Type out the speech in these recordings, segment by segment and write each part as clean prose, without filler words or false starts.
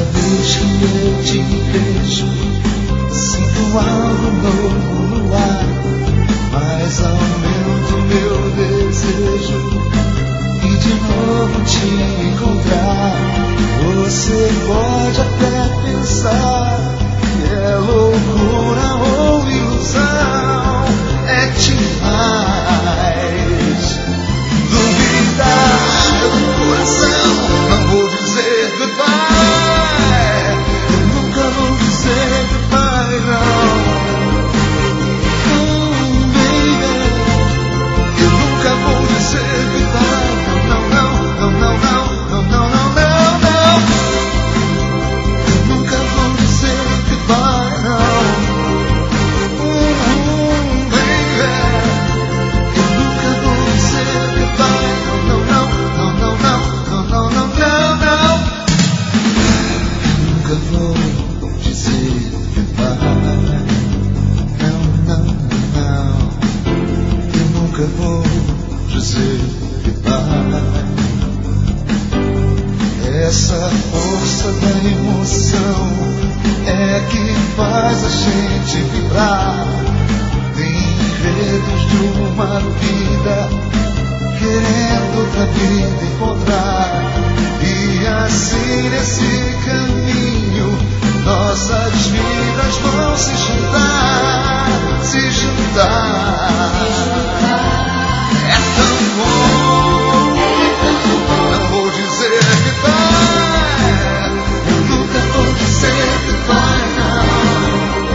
vez que eu te vejo, sinto algo novo no ar, mas aumento meu desejo e de novo te encontrar. Você pode até pensar que é loucura ou ilusão, é demais duvidar do coração. Não vou dizer goodbye, eu nunca vou dizer goodbye, não. Baby, eu nunca vou dizer goodbye, não, não, não, não, não, não, não, não, não, não. Eu nunca vou dizer goodbye, não. Baby, eu nunca vou dizer goodbye, não, não, não, não, não, não, não, não, não, não. Nunca vou dizer goodbye, não, não, não. Eu nunca vou dizer goodbye. Essa força da emoção é que faz a gente vibrar. Tem enredos de uma vida, querendo outra vida encontrar. E assim nesse caminho nossas vidas vão se juntar, se juntar. É tão bom, não vou dizer goodbye, eu nunca vou dizer goodbye, não.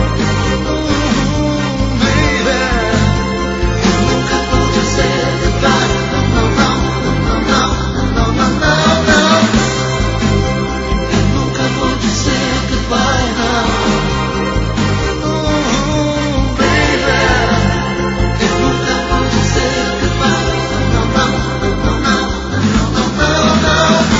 Baby, eu nunca vou dizer goodbye, não, não, não, não, não, não, não, não. Eu nunca vou dizer goodbye, não. Baby, eu nunca vou dizer goodbye, não, não, não, não, não, não, não, não.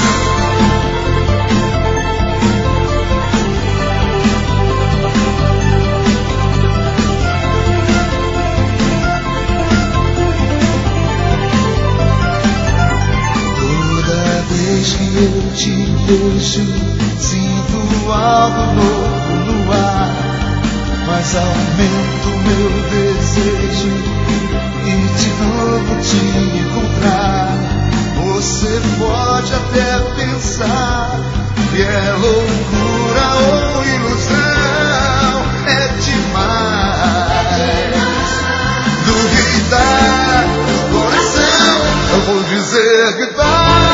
Toda vez que eu te vejo, sinto algo novo no ar, mas aumento meu desejo e de novo te encontrar. Você pode até pensar que é loucura ou ilusão, é demais duvidar do coração. Eu vou dizer goodbye.